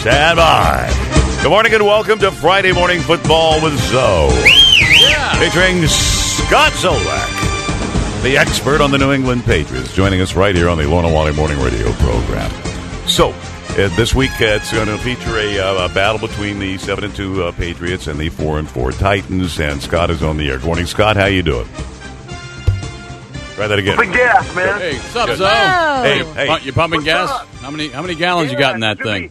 Stand by. Good morning and welcome to Friday Morning Football with Zoe. Yeah. Featuring Scott Zolak, the expert on the New England Patriots, joining us right here on the Lonawale Morning Radio program. So, this week it's going to feature a battle between the 7-2 Patriots and the 4-4 Titans, and Scott is on the air. Good morning, Scott. How you doing? Try that again. Big gas, man. Hey, what's up, Good. Zoe? Hey. You pumping What's gas? up? How many gallons you got in that thing?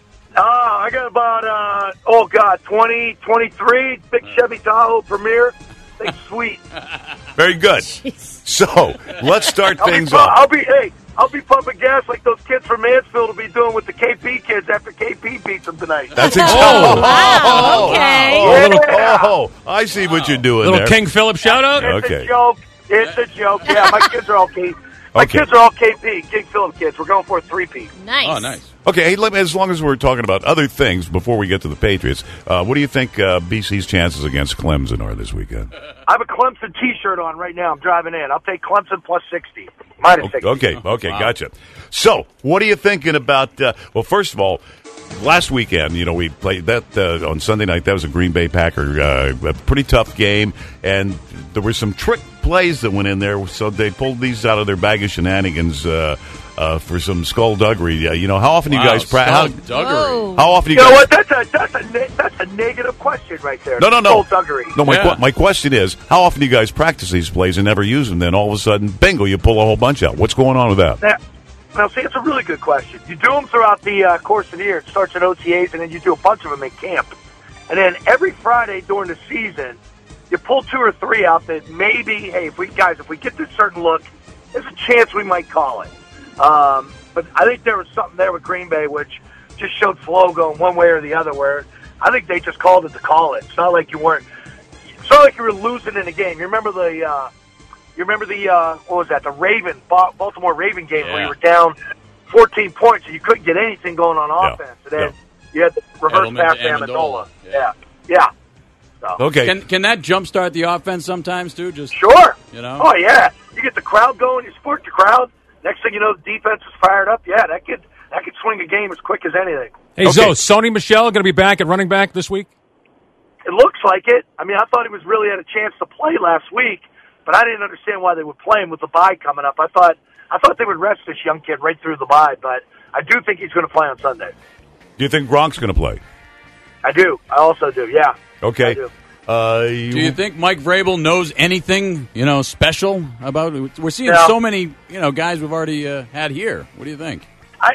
I got about, 20, 23, big Chevy Tahoe Premier. Big sweet. Very good. So, let's start things off. I'll be pumping gas like those kids from Mansfield will be doing with the KP kids after KP beats them tonight. That's exactly. wow, okay. I see what you're doing Little there. King Philip shout out. Okay. It's a joke. Yeah, my kids are all KP. My kids are all KP, King Philip kids. We're going for a 3-peat. Nice. Oh, nice. Okay, hey, as long as we're talking about other things before we get to the Patriots, what do you think BC's chances against Clemson are this weekend? I have a Clemson T-shirt on right now. I'm driving in. I'll take Clemson plus 60. Minus 60. Okay, Wow. Gotcha. So, what are you thinking about, well, first of all, last weekend, we played that on Sunday night. That was a Green Bay Packer, a pretty tough game, and there were some trick plays that went in there, so they pulled these out of their bag of shenanigans for some skullduggery. How often do you guys practice? Skullduggery. How often do You know guys? what? That's a negative question right there. No. Skullduggery. No, Yeah. my question is, how often do you guys practice these plays and never use them? Then all of a sudden, bingo, you pull a whole bunch out. What's going on with that? Now, see, it's a really good question. You do them throughout the course of the year. It starts at OTAs, and then you do a bunch of them in camp. And then every Friday during the season, you pull 2 or 3 out that maybe, hey, if we get this certain look, there's a chance we might call it. But I think there was something there with Green Bay which just showed flow going one way or the other, where I think they just called it to call it. It's not like you were losing in a game. You remember the what was that? The Baltimore Raven game where you were down 14 points and you couldn't get anything going on offense. And then you had the reverse Edelman pass to to Amendola. Amendola. Yeah. So. Okay. Can that jumpstart the offense sometimes too? Just Sure. Oh yeah. You get the crowd going. You support the crowd. Next thing you know, the defense is fired up. Yeah, that could swing a game as quick as anything. Hey, Zoe, Sony Michel going to be back at running back this week? It looks like it. I mean, I thought he was really had a chance to play last week, but I didn't understand why they would play him with the bye coming up. I thought they would rest this young kid right through the bye, but I do think he's going to play on Sunday. Do you think Gronk's going to play? I do. I also do. Yeah. Okay. I do. Do you think Mike Vrabel knows anything, special about it? We're seeing so many, guys we've already had here. What do you think? I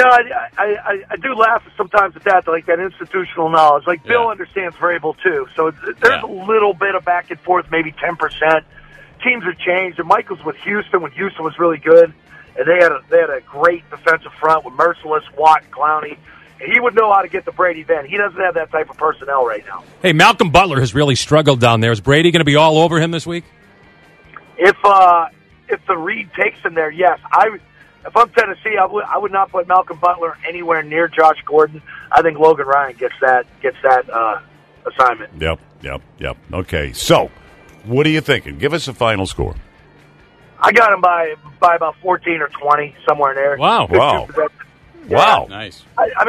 do laugh sometimes at that, like that institutional knowledge. Like Bill understands Vrabel too, so there's a little bit of back and forth, maybe 10%. Teams have changed, and Mike was with Houston when Houston was really good, and they had a great defensive front with Merciless, Watt, Clowney. And he would know how to get to Brady then. He doesn't have that type of personnel right now. Hey, Malcolm Butler has really struggled down there. Is Brady going to be all over him this week? If the Reed takes him there, yes. If I'm Tennessee, I would not put Malcolm Butler anywhere near Josh Gordon. I think Logan Ryan gets that assignment. Yep. Okay, so what are you thinking? Give us a final score. I got him by about 14 or 20, somewhere in there. Wow. Wow. Nice.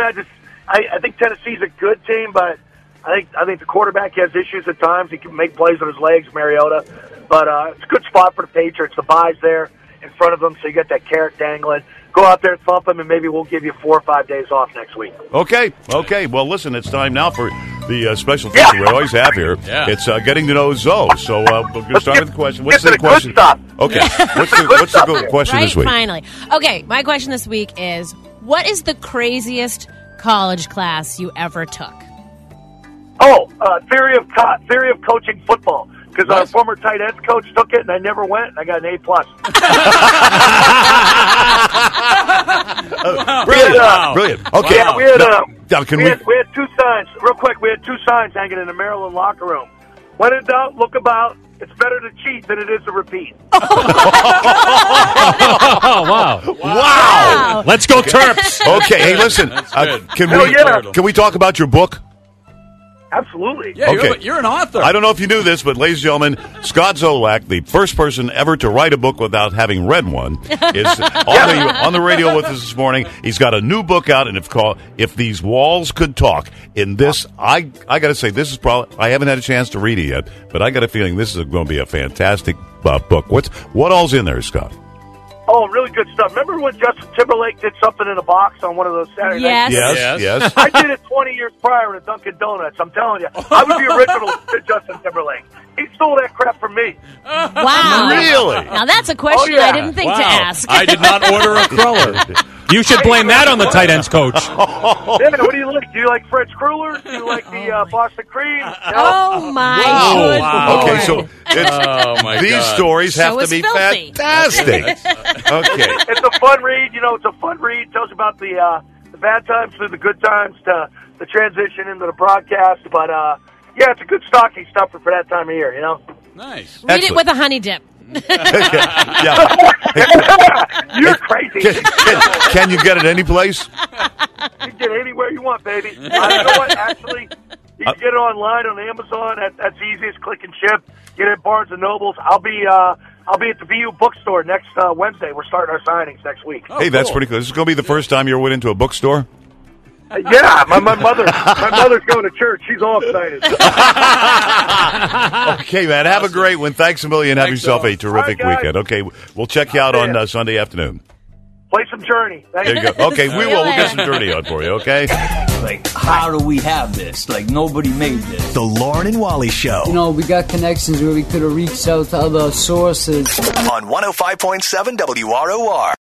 I think Tennessee's a good team, but I think the quarterback has issues at times. He can make plays with his legs, Mariota. But it's a good spot for the Patriots. The bye's there in front of them, so you got that carrot dangling. Go out there and thump them, and maybe we'll give you 4 or 5 days off next week. Okay. Well, listen, it's time now for the special feature we always have here. Yeah. It's getting to know Zoe. So we're going to start with the question. What's Get the to the question? good stuff. Okay. What's the good question Right, this week? finally. Okay, my question this week is, what is the craziest college class you ever took? Theory of coaching football. Because our former tight ends coach took it, and I never went, and I got an A+. Brilliant. Okay. Yeah, we had 2 signs. Real quick, we had 2 signs hanging in the Maryland locker room. When in doubt, look about. It's better to cheat than it is to repeat. Oh, wow. Wow. Let's go Terps. Okay. Hey, listen. Can we talk about your book? Absolutely. Yeah, Okay. you're an author. I don't know if you knew this, but ladies and gentlemen, Scott Zolak, the first person ever to write a book without having read one, is on the radio with us this morning. He's got a new book out, and it's called "If These Walls Could Talk." In this, I got to say, this is probably, I haven't had a chance to read it yet, but I got a feeling this is going to be a fantastic book. What all's in there, Scott? Oh, really good stuff. Remember when Justin Timberlake did something in a box on one of those Saturday nights? Yes. I did it 20 years prior at Dunkin' Donuts. I'm telling you. I was the original to Justin Timberlake. He stole that crap from me. Wow. Really? Now that's a question I didn't think to ask. I did not order a cruller. You should blame that on the tight ends coach. Yeah, what do you like? Do you like French Cruller? Do you like the Boston Cream? Oh, my good Wow. Okay, Lord. so these stories have to be filthy. fantastic. Okay. It's a fun read. It's a fun read. It tells you about the bad times through the good times to the transition into the broadcast. But, yeah, it's a good stocking stuffer for that time of year, Nice. Read it with a honey dip. Yeah. You're crazy. Can you get it any place? You can get it anywhere you want, baby. You know what? Actually, you can get it online on Amazon. That's the easiest. Click and ship. Get it at Barnes and Nobles. I'll be at the VU bookstore next Wednesday. We're starting our signings next week. Hey, that's pretty cool. This is going to be the first time you ever went into a bookstore? Yeah, my mother's going to church. She's all excited. Okay, man. Have a great one. Thanks a million. Have Thanks, yourself a Phil. terrific All right, guys. weekend. Okay, we'll check you out on Sunday afternoon. Play some Journey. Thank There you go. Okay, we will. We'll get some Journey on for you, okay? Like, how do we have this? Like, nobody made this. The Lauren and Wally Show. We got connections where we could have reached out to other sources. On 105.7 WROR.